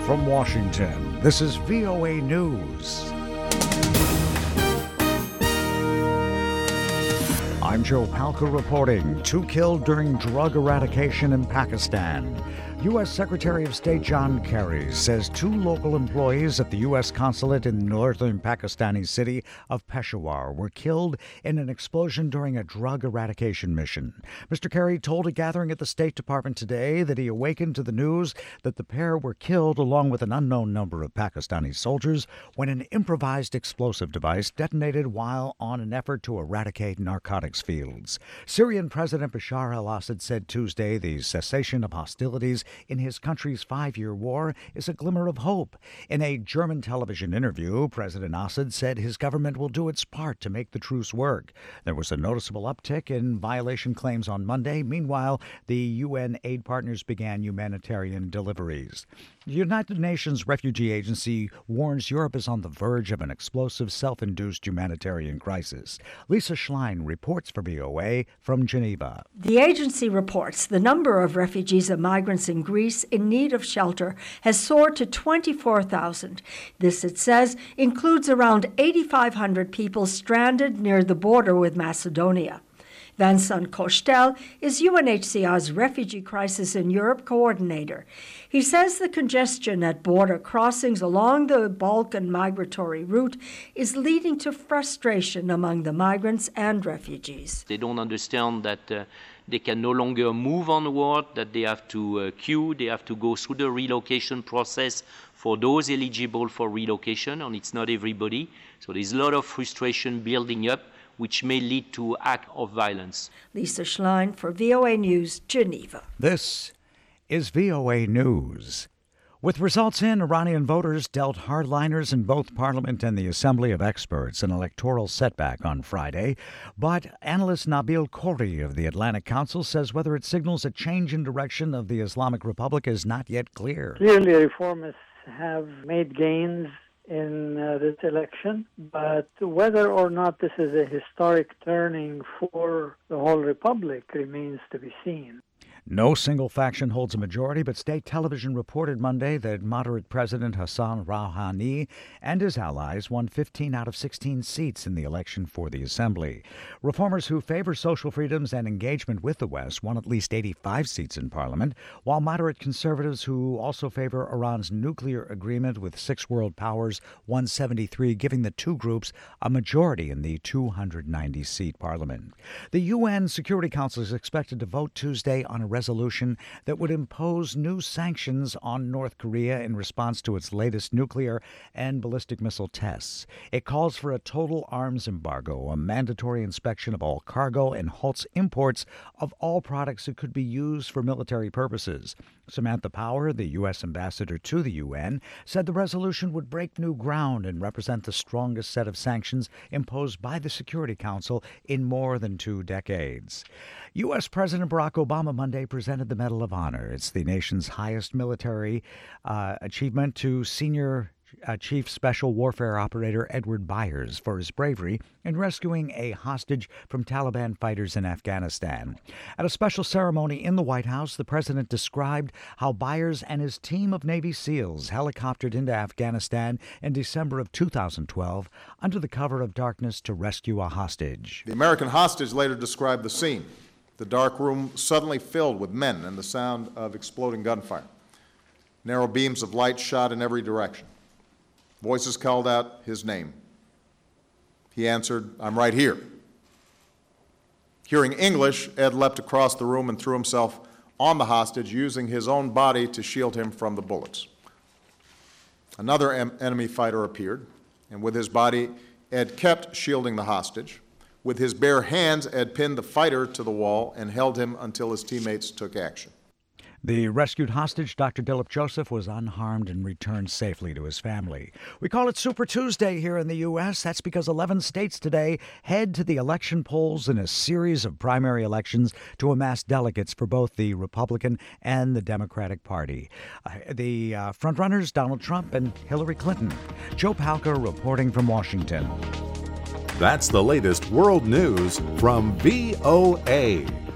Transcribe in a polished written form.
From Washington, this is VOA News. I'm Joe Palca reporting. 2 killed during drug eradication in Pakistan. U.S. Secretary of State John Kerry says 2 local employees at the U.S. consulate in the northern Pakistani city of Peshawar were killed in an explosion during a drug eradication mission. Mr. Kerry told a gathering at the State Department today that he awakened to the news that the pair were killed along with an unknown number of Pakistani soldiers when an improvised explosive device detonated while on an effort to eradicate narcotics fields. Syrian President Bashar al-Assad said Tuesday the cessation of hostilities in his country's 5-year war is a glimmer of hope. In a German television interview, President Assad said his government will do its part to make the truce work. There was a noticeable uptick in violation claims on Monday. Meanwhile, the UN aid partners began humanitarian deliveries. The United Nations Refugee Agency warns Europe is on the verge of an explosive, self-induced humanitarian crisis. Lisa Schlein reports for VOA from Geneva. The agency reports the number of refugees and migrants in Greece in need of shelter has soared to 24,000. This, it says, includes around 8,500 people stranded near the border with Macedonia. Vincent Cochetel is UNHCR's Refugee Crisis in Europe coordinator. He says the congestion at border crossings along the Balkan migratory route is leading to frustration among the migrants and refugees. They don't understand that they can no longer move onward, that they have to queue, they have to go through the relocation process for those eligible for relocation, and it's not everybody. So there's a lot of frustration building up, which may lead to acts of violence. Lisa Schlein for VOA News, Geneva. This is VOA News. With results in, Iranian voters dealt hardliners in both Parliament and the Assembly of Experts an electoral setback on Friday. But analyst Nabil Khoury of the Atlantic Council says whether it signals a change in direction of the Islamic Republic is not yet clear. Clearly, reformists have made gains in this election, but whether or not this is a historic turning for the whole republic remains to be seen. No single faction holds a majority, but state television reported Monday that moderate President Hassan Rouhani and his allies won 15 out of 16 seats in the election for the Assembly. Reformers who favor social freedoms and engagement with the West won at least 85 seats in Parliament, while moderate conservatives who also favor Iran's nuclear agreement with 6 world powers won 73, giving the 2 groups a majority in the 290-seat Parliament. The UN Security Council is expected to vote Tuesday on a resolution that would impose new sanctions on North Korea in response to its latest nuclear and ballistic missile tests. It calls for a total arms embargo, a mandatory inspection of all cargo, and halts imports of all products that could be used for military purposes. Samantha Power, the U.S. ambassador to the UN, said the resolution would break new ground and represent the strongest set of sanctions imposed by the Security Council in more than 2 decades. U.S. President Barack Obama Monday presented the Medal of Honor. It's the nation's highest military achievement to senior Chief Special Warfare Operator Edward Byers for his bravery in rescuing a hostage from Taliban fighters in Afghanistan. At a special ceremony in the White House, the president described how Byers and his team of Navy SEALs helicoptered into Afghanistan in December of 2012 under the cover of darkness to rescue a hostage. The American hostage later described the scene. The dark room suddenly filled with men and the sound of exploding gunfire. Narrow beams of light shot in every direction. Voices called out his name. He answered, "I'm right here." Hearing English, Ed leapt across the room and threw himself on the hostage, using his own body to shield him from the bullets. Another enemy fighter appeared, and with his body, Ed kept shielding the hostage. With his bare hands, Ed pinned the fighter to the wall and held him until his teammates took action. The rescued hostage, Dr. Dilip Joseph, was unharmed and returned safely to his family. We call it Super Tuesday here in the U.S. That's because 11 states today head to the election polls in a series of primary elections to amass delegates for both the Republican and the Democratic Party. The frontrunners, Donald Trump and Hillary Clinton. Joe Palca reporting from Washington. That's the latest world news from VOA.